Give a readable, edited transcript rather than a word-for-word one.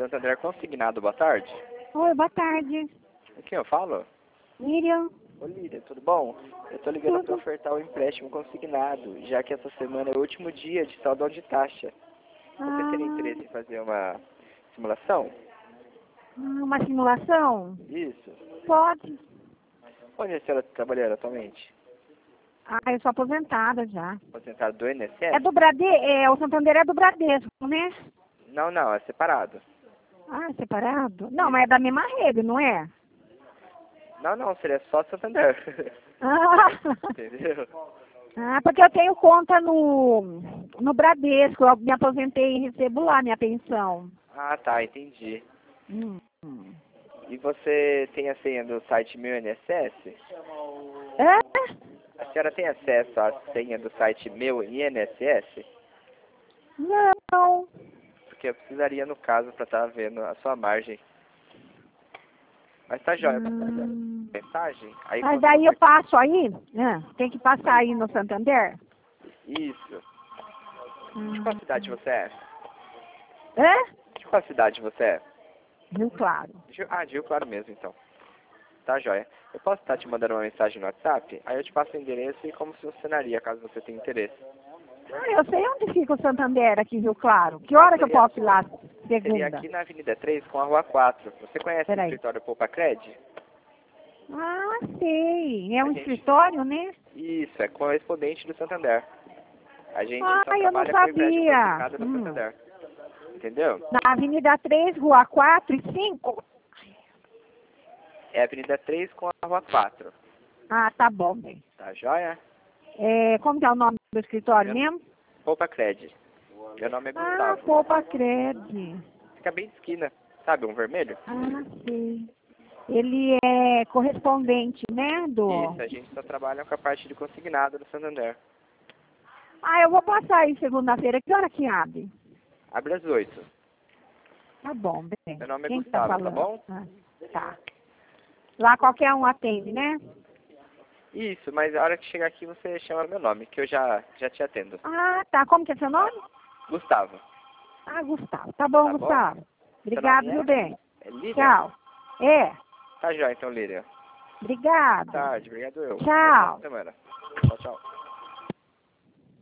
Santander Consignado, boa tarde. Oi, boa tarde. Com quem eu falo? Miriam. Ô Lídia, tudo bom? Eu tô ligando para Tudo. ofertar o empréstimo consignado, já que essa semana é o último dia de saldão de taxa. Você teria interesse em fazer uma simulação? Uma simulação? Isso. Pode. Onde a senhora está trabalhando atualmente? Ah, eu sou aposentada já. Aposentado do INSS? É do o Santander é do Bradesco, né? Não, é separado. Ah, é separado? Não, mas é da mesma rede, não é? Não, seria só Santander. Ah, Entendeu? ah, porque eu tenho conta no Bradesco, eu me aposentei e recebo lá minha pensão. Ah, tá, entendi. Hum. E você tem a senha do site Meu INSS? É? A senhora tem acesso à senha do site Meu INSS? Não. Porque eu precisaria, no caso, para estar vendo a sua margem. Mas tá jóia. Mensagem? Aí Mas quando daí você... eu passo aí? Tem que passar aí no Santander? Isso. De qual cidade você é? É? De qual cidade você é? Rio Claro. De Rio Claro mesmo, então. Tá jóia. Eu posso estar te mandando uma mensagem no WhatsApp? Aí eu te passo o endereço e como funcionaria, caso você tenha interesse. Ah, eu sei onde fica o Santander aqui em Rio Claro. Que hora que eu posso ir lá? Seria Segunda. aqui na Avenida 3 com a Rua 4. Você conhece o Peraí. escritório Poupa Cred? Ah, sei. É um A gente- escritório, né? Isso, é correspondente do Santander. A gente Ah, só eu não trabalha com empréstimo sabia. consignado do Santander. Entendeu? Na Avenida 3, Rua 4 e 5? É Avenida 3 com a Rua 4. Ah, tá bom, bem. Tá jóia? Como que é o nome do escritório Meu- mesmo? Poupa Cred. Meu nome é Ah, Gustavo. Poupa Cred. Fica bem de esquina. Sabe, um vermelho? Ah, sei. Ele é correspondente, né, Isso, a gente só trabalha com a parte de consignado do Santander. Ah, eu vou passar aí segunda-feira. Que hora que abre? Abre às 8. Tá bom, bem. Meu nome é Quem que tá Gustavo, tá falando? bom? Ah, tá. Lá qualquer um atende, né? Isso, mas a hora que chegar aqui você chama meu nome, que eu já te atendo. Ah, tá. Como que é seu nome? Gustavo. Ah, Gustavo. Tá bom, Tá bom? Gustavo. Seu Obrigado, nome viu, bem? é Lídia? Tchau. Tá jóia então, Lídia. Obrigado. Tarde, obrigado eu. Tchau. Boa semana. Tchau.